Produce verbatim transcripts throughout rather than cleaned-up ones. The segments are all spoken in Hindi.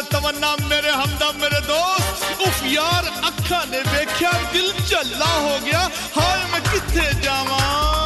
तमन्ना मेरे हमदम मेरे दोस्त। उफ यार अखा ने देखा दिल झल्ला हो गया, हाय मैं किथे जावा।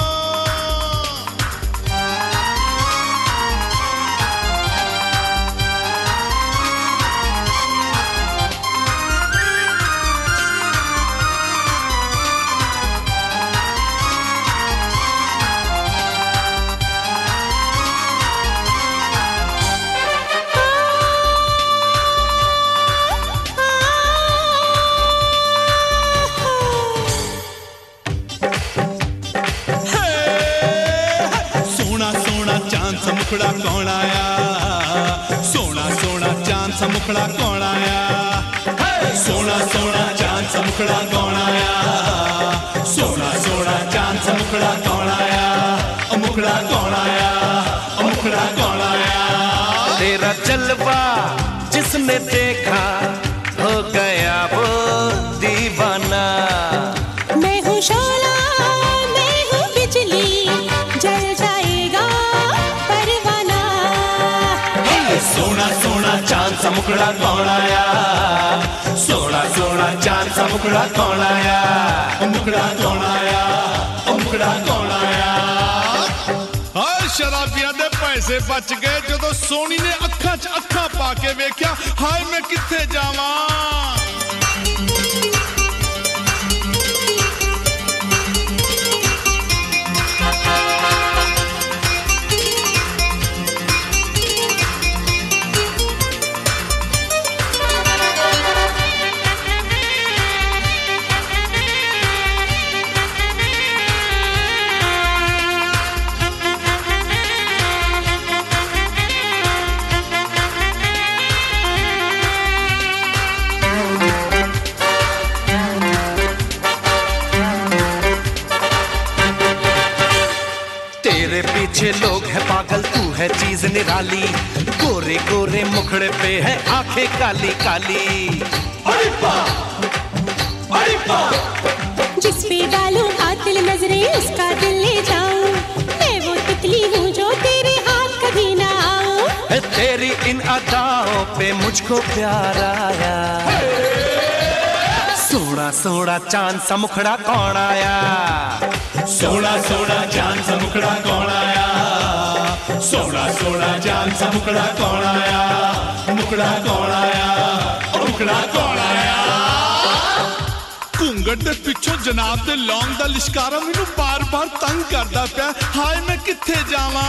मुखड़ा कौन आया, सोना सोना चांद सा मुखड़ा कौन आया, सोना सोना चांद सा मुखड़ा कौन आया, सोना सोना चांद सा मुखड़ा कौन आया, मुखड़ा कौन आया, मुखड़ा कौन आया। तेरा जलवा जिसने देखा हो गया वो दीवाना। मैं हूँ शोला मैं हूँ बिजली, जल जाएगा परवाना। सोना सोना चांद सा मुखड़ा कौन आया, सोना सोना चांद सा मुखड़ा कौन आया, मुखड़ा कौन आया, मुखड़ा कौन आया। हाय शराबिया दे पैसे बच गए जो सोनी ने अखा च अखा पाके वेख्या, हाय मैं किथे जावा। तेरे पीछे लोग हैं पागल, तू है चीज निराली। गोरे गोरे मुखड़े पे है आंखें काली काली। अरे बा, अरे बा। जिस पे डालूं आतिल नजरें उसका दिल ले जाऊं, मैं वो तितली हूँ जो तेरे हाथ कभी ना आऊं। तेरी इन अदाओं पे मुझको प्यार आया। सोना सोना चांद सा मुखड़ा कौन आया, सोना सोना चांद सा मुखड़ा कौन आया, सोना सोना चांद सा मुखड़ा कौन आया, मुखड़ा कौन आया, मुखड़ा कौन आया। घूंगट दे पिछों जनाब दे लौंग दा लिशकारा मैनू बार बार तंग करदा पिया, हाय मैं किथे जावा।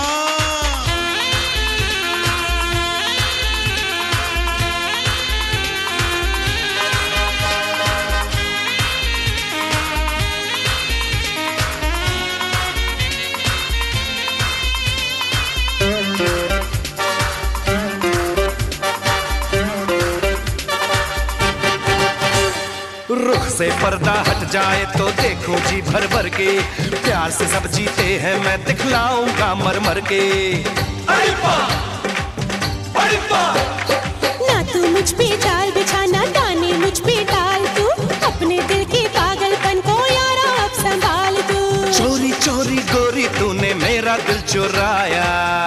रुख से पर्दा हट जाए तो देखो जी भर भर के, प्यार से सब जीते हैं मैं दिखलाऊंगा मर मर के। अरे बा, अरे बा। ना तू मुझ पे जाल बिछाना, दाने मुझ पे डाल तू, अपने दिल के पागलपन को यारा अब संभाल तू। चोरी चोरी गोरी तूने मेरा दिल चुराया।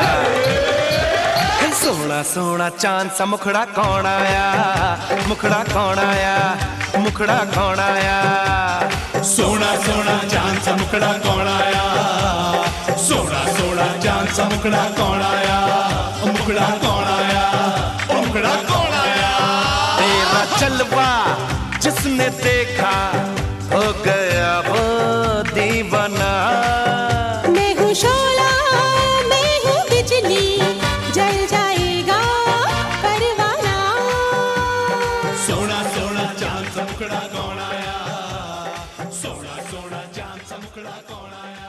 सोना सोना चांद सा मुखड़ा कौन आया, मुखड़ा कौन आया, मुखड़ा कौन आया। सोना सोना चांद सा मुखड़ा कौन आया, सोना सोना चांद सा मुखड़ा कौन आया, मुखड़ा कौन आया, मुखड़ा कौन आया। तेरा जलवा जिसने देखा हो गया वो दीवाना। मैं हूँ शोला मैं हूँ बिजली, जल जाएगा परवाना। सोना सोना चांद सा मुखड़ा कौन आया, सोना सोना चांद सा मुखड़ा कौन आया।